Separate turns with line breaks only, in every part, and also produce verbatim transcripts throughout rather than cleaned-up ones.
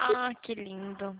Ah, que lindo.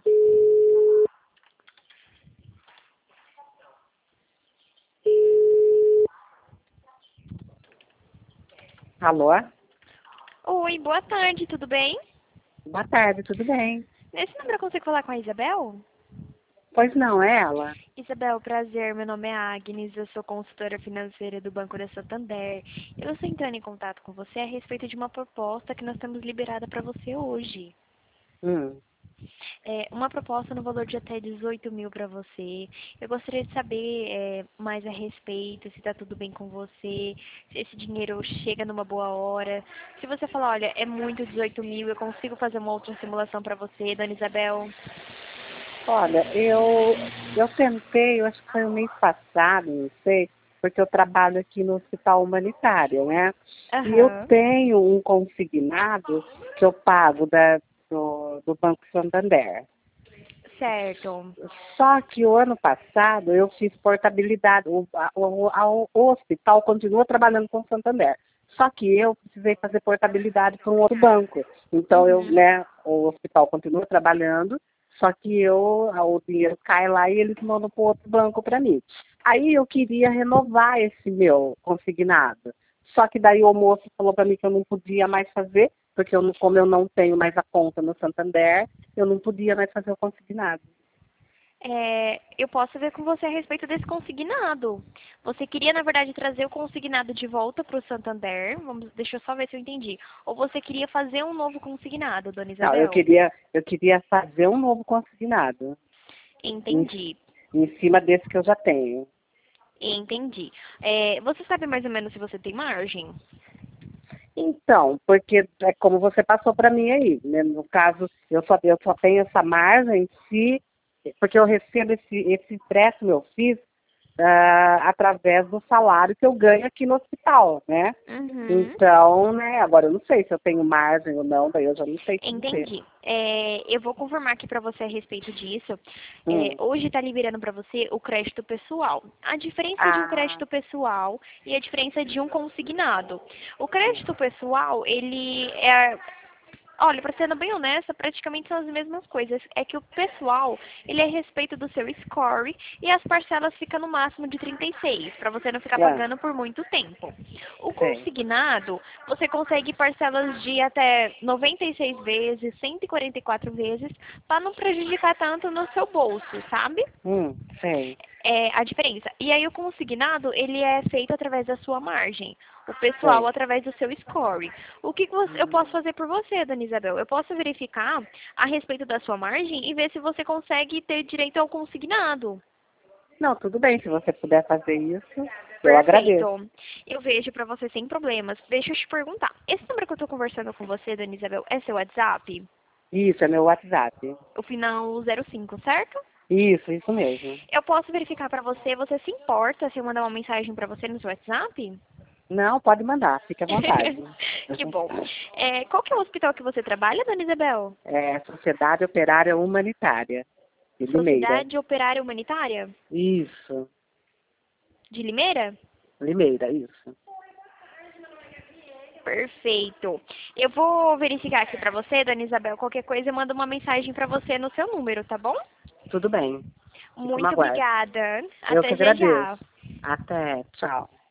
Alô?
Oi, boa tarde, tudo bem?
Boa tarde, tudo bem?
Nesse número eu consigo falar com a Isabel?
Pois não, é ela?
Isabel, prazer, meu nome é Agnes, eu sou consultora financeira do Banco da Santander. Eu estou entrando em contato com você a respeito de uma proposta que nós temos liberada para você hoje.
Hum.
É, uma proposta no valor de até dezoito mil para você. Eu gostaria de saber é, mais a respeito, se está tudo bem com você, se esse dinheiro chega numa boa hora. Se você falar, olha, é muito dezoito mil, eu consigo fazer uma outra simulação para você, dona Isabel?
Olha, eu, eu tentei, eu acho que foi o mês passado, não sei, porque eu trabalho aqui no Hospital Humanitário, né? E eu
Aham,
tenho um consignado que eu pago da, do, do Banco Santander.
certo.
Só que o ano passado eu fiz portabilidade, o, a- o, a- o hospital continua trabalhando com o Santander. Só que eu precisei fazer portabilidade para um outro banco. Então eu,
Uhum.
né, o hospital continua trabalhando, só que eu, a- o dinheiro cai lá e eles mandam para outro banco para mim. Aí eu queria renovar esse meu consignado. Só que daí o moço falou para mim que eu não podia mais fazer, porque eu, não- como eu não tenho mais a conta no Santander, eu não podia mais fazer o consignado.
É, eu posso ver com você a respeito desse consignado. Você queria, na verdade, trazer o consignado de volta para o Santander. Vamos, deixa eu só ver se eu entendi. Ou você queria fazer um novo consignado, dona
Não, eu
Isabel?
queria, eu queria fazer um novo consignado em,
Entendi,
em cima desse que eu já tenho.
entendi. É, você sabe mais ou menos se você tem margem?
Então, porque é como você passou para mim aí, né? No caso, eu só, eu só tenho essa margem se, porque eu recebo esse, esse empréstimo eu fiz ah, através do salário que eu ganho aqui no hospital, né?
Uhum.
Então, né, agora eu não sei se eu tenho margem ou não, daí eu já não sei te dizer.
Entendi. É, eu vou confirmar aqui para você a respeito disso. É,
Hum.
hoje está liberando para você o crédito pessoal. A diferença de um
Ah,
crédito pessoal e a diferença de um consignado. O crédito pessoal, ele é olha, para sendo bem honesta, praticamente são as mesmas coisas. É que o pessoal, ele é a respeito do seu score e as parcelas ficam no máximo de trinta e seis, para você não ficar
é,
pagando por muito tempo. O
sei.
consignado, você consegue parcelas de até noventa e seis vezes, cento e quarenta e quatro vezes, para não prejudicar tanto no seu bolso, sabe?
Hum, sei.
É a diferença. E aí o consignado, ele é feito através da sua margem. O pessoal
Sei.
através do seu score. O que, que você- eu posso
Hum.
fazer por você, Dona Isabel? Eu posso verificar a respeito da sua margem e ver se você consegue ter direito ao consignado.
Não, tudo bem, se você puder fazer isso, eu agradeço.
Perfeito. Eu vejo para você sem problemas. Deixa eu te perguntar. Esse número que eu estou conversando com você, Dona Isabel, é seu WhatsApp?
Isso, é meu WhatsApp.
O final zero cinco, certo?
Isso, isso mesmo.
Eu posso verificar para você. Você se importa se eu mandar uma mensagem para você no seu WhatsApp?
Não, pode mandar, fique à vontade.
Que bom. É, qual que é o hospital que você trabalha, Dona Isabel?
É Sociedade Operária Humanitária, de Limeira.
Sociedade Operária Humanitária?
Isso,
De Limeira?
Limeira, isso.
Perfeito. Eu vou verificar aqui pra você, Dona Isabel. Qualquer coisa eu mando uma mensagem pra você no seu número, tá bom?
Tudo bem, fico no
Muito
aguardo.
obrigada.
Eu que
Até já
agradeço.
já.
Até, tchau.